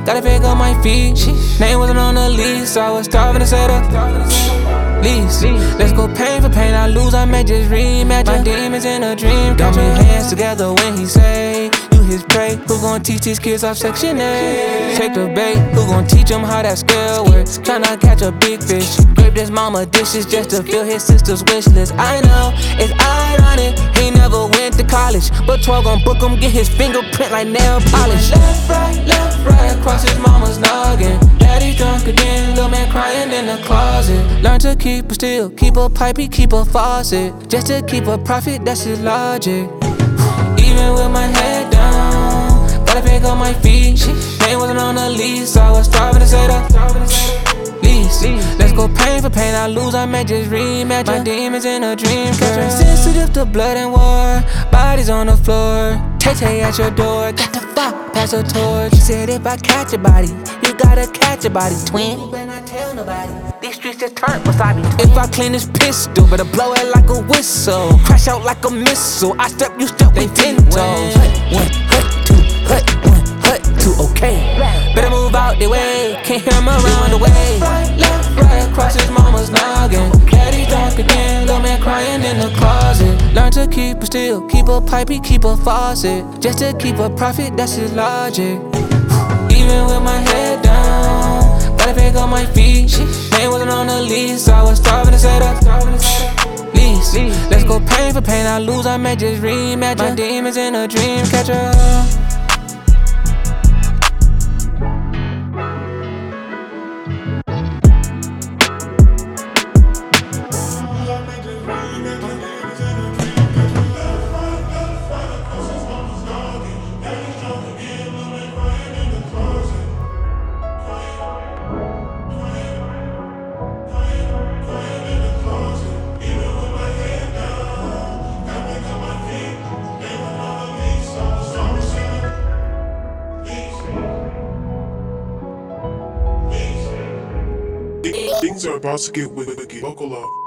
Gotta pick up my feet. Name wasn't on the lease, so I was starving to set up lease. Let's go pain for pain, I lose, I may just rematch. My demons in a dream. Got me hands together when he say you his prey. Who gon' teach these kids off Section 8? Take the bait, who gon' teach them how that scale works? Tryna catch a big fish. Grape this mama dishes just to fill his sister's wish list. I know, it's ironic, he never went to college, but 12 gon' book him, get his fingerprint like nail polish. Left, right, across his mama's noggin. Daddy drunk again, little man crying in the closet. Learn to keep it still, keep a pipe, he keep a faucet. Just to keep a profit, that's his logic. Even with my head down, gotta pick up my feet. Pain wasn't on the lease, so I was starving to set up lease. Let's go pain for pain, I lose, I may just rematch. My demons in a dream catcher. Sensitive to blood and war, bodies on the floor. Tay-Tay at your door, got the fuck, pass a torch. He said if I catch a body, you gotta catch a body, twin. You better not tell nobody, these streets just turn wasabi, twin. If I clean this pistol, better blow it like a whistle. Crash out like a missile, I step, you step with 10 toes. One, hut, two, hut, two, okay. Better move out the way, can't hear him around the way. Left, right, across his mama's noggin. Daddy drunk again, little man crying in the closet. Learn to keep it still, keep a pipe, he keep a faucet. Just to keep a profit, that's his logic. Even with my head down, gotta pick up my feet. Pain wasn't on the lease, so I was starving to set up lease. Let's go pain for pain, I lose, I may just rematch. My demons in a dream catcher. Things are about to get wicked. Buckle up.